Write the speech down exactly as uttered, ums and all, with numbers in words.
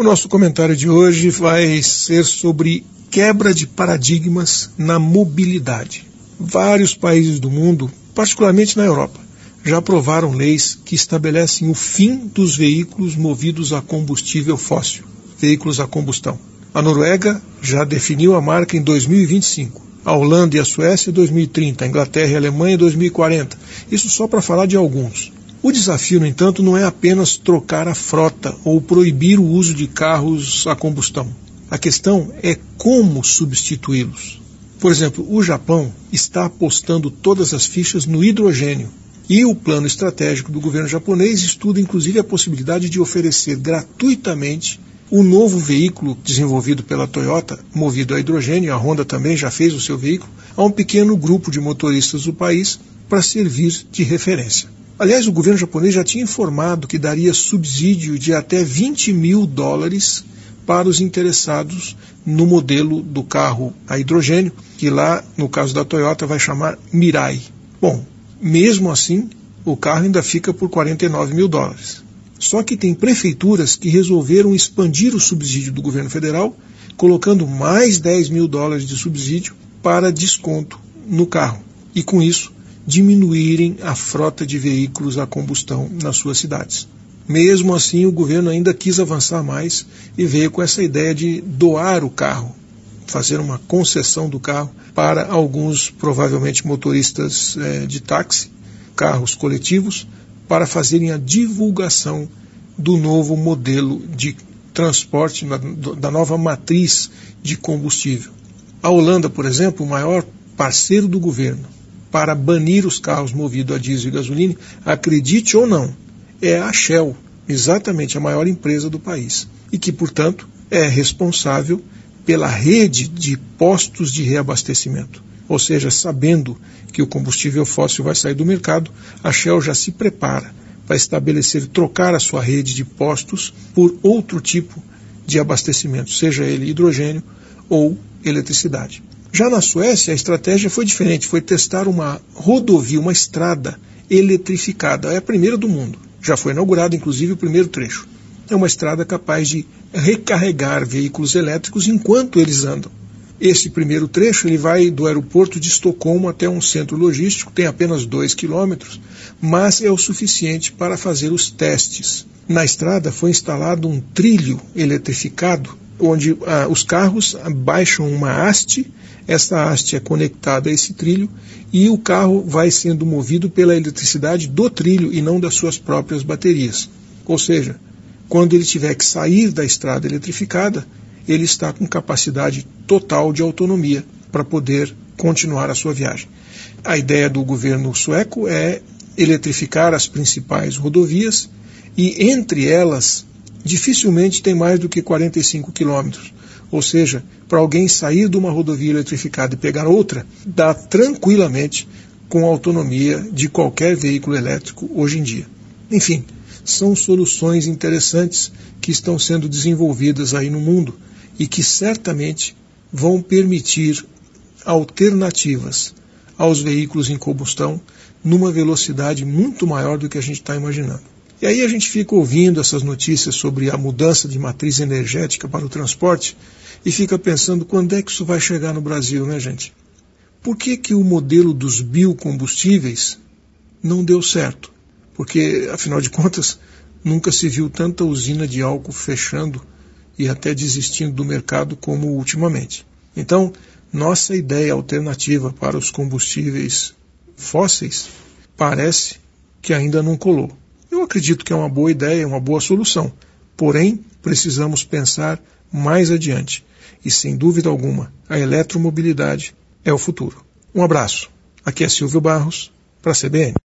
O nosso comentário de hoje vai ser sobre quebra de paradigmas na mobilidade. Vários países do mundo, particularmente na Europa, já aprovaram leis que estabelecem o fim dos veículos movidos a combustível fóssil, veículos a combustão. A Noruega já definiu a marca em dois mil e vinte e cinco, a Holanda e a Suécia em dois mil e trinta, a Inglaterra e a Alemanha em dois mil e quarenta. Isso só para falar de alguns. O desafio, no entanto, não é apenas trocar a frota ou proibir o uso de carros a combustão. A questão é como substituí-los. Por exemplo, o Japão está apostando todas as fichas no hidrogênio. E o plano estratégico do governo japonês estuda inclusive a possibilidade de oferecer gratuitamente o novo veículo desenvolvido pela Toyota, movido a hidrogênio, a Honda também já fez o seu veículo, a um pequeno grupo de motoristas do país para servir de referência. Aliás, o governo japonês já tinha informado que daria subsídio de até vinte mil dólares para os interessados no modelo do carro a hidrogênio, que lá, no caso da Toyota, vai chamar Mirai. Bom, mesmo assim, o carro ainda fica por quarenta e nove mil dólares. Só que tem prefeituras que resolveram expandir o subsídio do governo federal, colocando mais dez mil dólares de subsídio para desconto no carro. E com isso, diminuírem a frota de veículos a combustão nas suas cidades. Mesmo assim, o governo ainda quis avançar mais e veio com essa ideia de doar o carro, fazer uma concessão do carro para alguns, provavelmente motoristas eh, de táxi, carros coletivos, para fazerem a divulgação do novo modelo de transporte, da nova matriz de combustível. A Holanda, por exemplo, o maior parceiro do governo para banir os carros movidos a diesel e gasolina, acredite ou não, é a Shell, exatamente a maior empresa do país, e que, portanto, é responsável pela rede de postos de reabastecimento. Ou seja, sabendo que o combustível fóssil vai sair do mercado, a Shell já se prepara para estabelecer, trocar a sua rede de postos por outro tipo de abastecimento, seja ele hidrogênio ou eletricidade. Já na Suécia, a estratégia foi diferente, foi testar uma rodovia, uma estrada eletrificada. É a primeira do mundo. Já foi inaugurado, inclusive, o primeiro trecho. É uma estrada capaz de recarregar veículos elétricos enquanto eles andam. Esse primeiro trecho ele vai do aeroporto de Estocolmo até um centro logístico, tem apenas dois quilômetros, mas é o suficiente para fazer os testes. Na estrada foi instalado um trilho eletrificado, onde ah, os carros baixam uma haste, essa haste é conectada a esse trilho e o carro vai sendo movido pela eletricidade do trilho e não das suas próprias baterias. Ou seja, quando ele tiver que sair da estrada eletrificada, ele está com capacidade total de autonomia para poder continuar a sua viagem. A ideia do governo sueco é eletrificar as principais rodovias e entre elas dificilmente tem mais do que quarenta e cinco quilômetros. Ou seja, para alguém sair de uma rodovia eletrificada e pegar outra, dá tranquilamente com a autonomia de qualquer veículo elétrico hoje em dia. Enfim, são soluções interessantes que estão sendo desenvolvidas aí no mundo e que certamente vão permitir alternativas aos veículos em combustão numa velocidade muito maior do que a gente está imaginando. E aí a gente fica ouvindo essas notícias sobre a mudança de matriz energética para o transporte e fica pensando quando é que isso vai chegar no Brasil, né, gente? Por que que o modelo dos biocombustíveis não deu certo? Porque, afinal de contas, nunca se viu tanta usina de álcool fechando e até desistindo do mercado como ultimamente. Então, nossa ideia alternativa para os combustíveis fósseis parece que ainda não colou. Eu acredito que é uma boa ideia, uma boa solução. Porém, precisamos pensar mais adiante. E, sem dúvida alguma, a eletromobilidade é o futuro. Um abraço. Aqui é Silvio Barros, para a C B N.